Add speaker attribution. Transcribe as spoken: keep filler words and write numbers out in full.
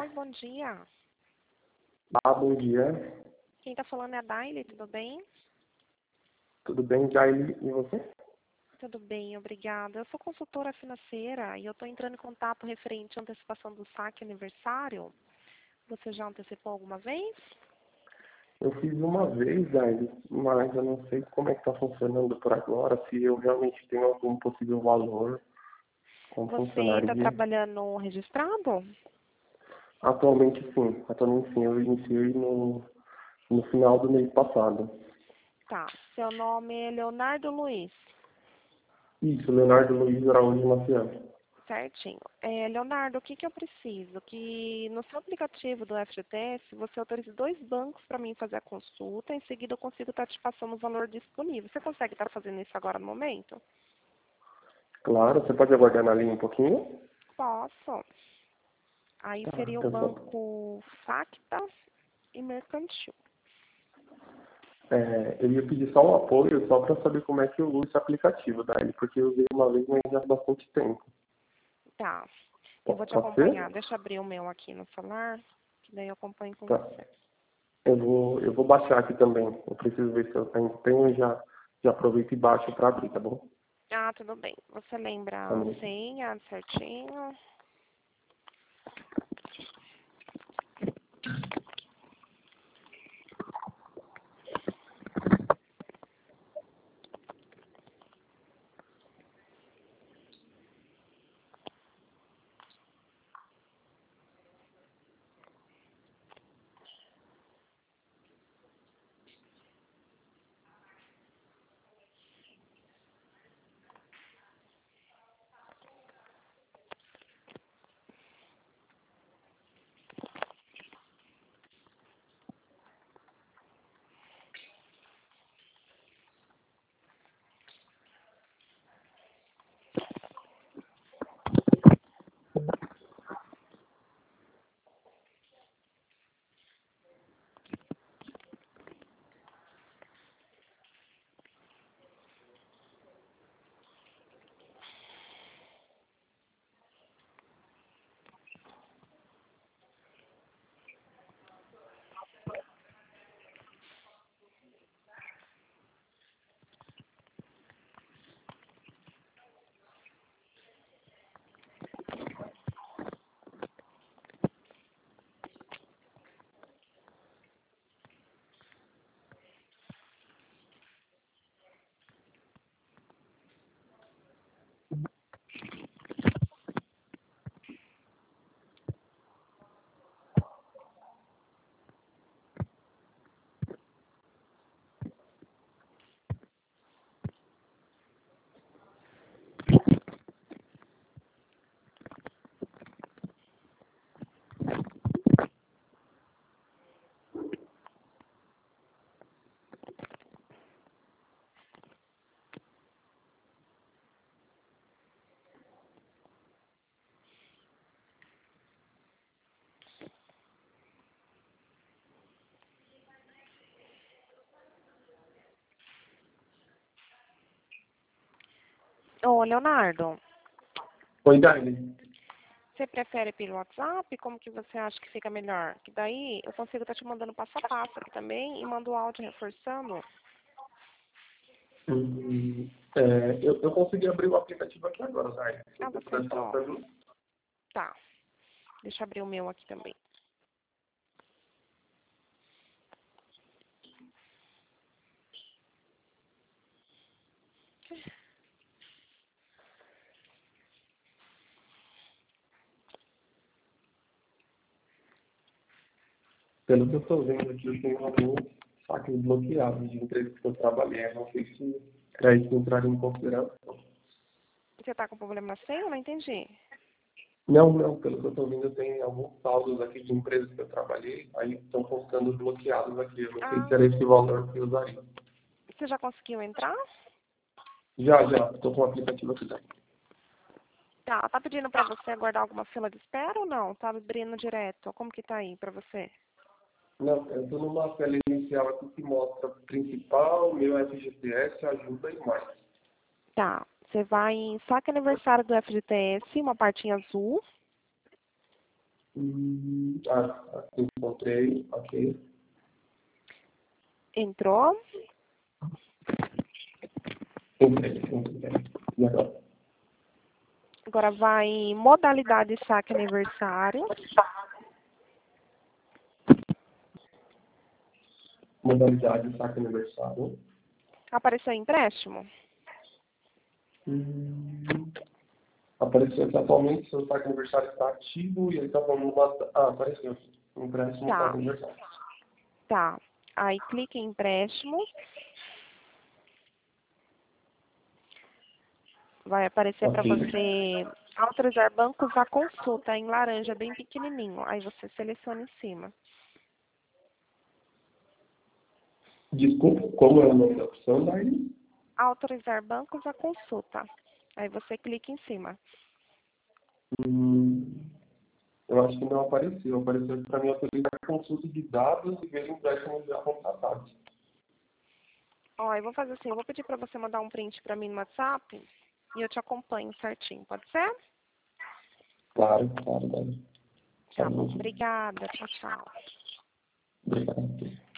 Speaker 1: bom dia.
Speaker 2: Ah, bom dia.
Speaker 1: Quem está falando é a Daile, tudo bem?
Speaker 2: Tudo bem, Jaile? E você?
Speaker 1: Tudo bem, obrigada. Eu sou consultora financeira e eu estou entrando em contato referente à antecipação do saque aniversário. Você já antecipou alguma vez?
Speaker 2: Eu fiz uma vez, Jaile, mas eu não sei como é que está funcionando por agora, se eu realmente tenho algum possível valor, como
Speaker 1: Você está
Speaker 2: funcionaria.
Speaker 1: trabalhando registrado?
Speaker 2: Atualmente, sim. Atualmente, sim. Eu iniciei no, no final do mês passado.
Speaker 1: Tá. Seu nome é Leonardo Luiz.
Speaker 2: Isso, Leonardo Luiz Araújo Maciel.
Speaker 1: Certinho. É, Leonardo, o que, que eu preciso? Que no seu aplicativo do F G T S você autorize dois bancos para mim fazer a consulta. Em seguida eu consigo estar te passando o valor disponível. Você consegue estar fazendo isso agora no momento?
Speaker 2: Claro, você pode aguardar na linha um pouquinho?
Speaker 1: Posso. Aí
Speaker 2: Tá,
Speaker 1: seria o
Speaker 2: eu só...
Speaker 1: banco Facta e Mercantil.
Speaker 2: É, eu ia pedir só um apoio, só para saber como é que eu uso esse aplicativo, Jaile, porque eu usei uma vez, mas já há bastante tempo.
Speaker 1: Tá. Eu vou te
Speaker 2: Pode ser?
Speaker 1: acompanhar. Deixa eu abrir o meu aqui no celular, que daí eu acompanho com
Speaker 2: Tá.
Speaker 1: você.
Speaker 2: Eu vou, eu vou baixar aqui também. Eu preciso ver se eu ainda tenho e já, já aproveito e baixo para abrir, tá bom?
Speaker 1: Ah, tudo bem. Você lembra
Speaker 2: Tá
Speaker 1: a
Speaker 2: bom.
Speaker 1: senha certinho? Ô, Leonardo,
Speaker 2: Oi, Dani.
Speaker 1: você prefere pelo WhatsApp? Como que você acha que fica melhor? Que daí eu consigo estar te mandando passo a passo aqui também e mando o áudio reforçando.
Speaker 2: Hum, é, eu, eu consegui abrir o aplicativo aqui agora, Dani. Se
Speaker 1: Ah,
Speaker 2: você
Speaker 1: você
Speaker 2: puder falar
Speaker 1: entrou?
Speaker 2: para mim.
Speaker 1: Tá. Deixa eu abrir o meu aqui também.
Speaker 2: Pelo que eu estou vendo aqui, eu tenho alguns saques bloqueados de empresas que eu trabalhei. Eu não sei se para isso entrar em consideração.
Speaker 1: Você tá com problema na senha? Eu não entendi.
Speaker 2: Não, não, pelo que eu estou vendo, eu tenho alguns saldos aqui de empresas que eu trabalhei, aí estão colocando bloqueados aqui. Eu não sei se
Speaker 1: Ah,
Speaker 2: era esse valor que eu usaria.
Speaker 1: você já conseguiu entrar?
Speaker 2: Já, já, estou com o aplicativo aqui. Já.
Speaker 1: Tá. Tá pedindo pra você aguardar alguma fila de espera ou não? Tá abrindo direto? Como que tá aí pra você?
Speaker 2: Não, eu estou numa tela inicial aqui que mostra principal, meu F G T S, ajuda e mais.
Speaker 1: Tá. Você vai em saque aniversário do F G T S, uma partinha azul.
Speaker 2: Hum, ah, aqui encontrei, ok.
Speaker 1: Entrou?
Speaker 2: Entrei, entrei. E agora?
Speaker 1: Agora vai em modalidade saque aniversário.
Speaker 2: Modalidade saque aniversário.
Speaker 1: Apareceu empréstimo?
Speaker 2: Hum, apareceu que atualmente seu saque aniversário está ativo e ele está falando uma... Ah, apareceu. Empréstimo
Speaker 1: Tá,
Speaker 2: saque aniversário.
Speaker 1: tá. Aí clique em empréstimo. Vai aparecer para
Speaker 2: Ok.
Speaker 1: você autorizar bancos à consulta em laranja, bem pequenininho. Aí você seleciona em cima.
Speaker 2: Desculpa, como é o nome da opção, Daí?
Speaker 1: Autorizar bancos à consulta. Aí você clica em cima.
Speaker 2: Hum, eu acho que não apareceu. Apareceu para mim autorizar consulta de dados e ver empréstimos já contratados.
Speaker 1: Ó, eu vou fazer assim, eu vou pedir para você mandar um print para mim no WhatsApp e eu te acompanho certinho, pode ser?
Speaker 2: Claro, claro, Daí. Só
Speaker 1: Tá
Speaker 2: um
Speaker 1: bom,
Speaker 2: minutinho.
Speaker 1: obrigada, tchau, tchau.
Speaker 2: Obrigado.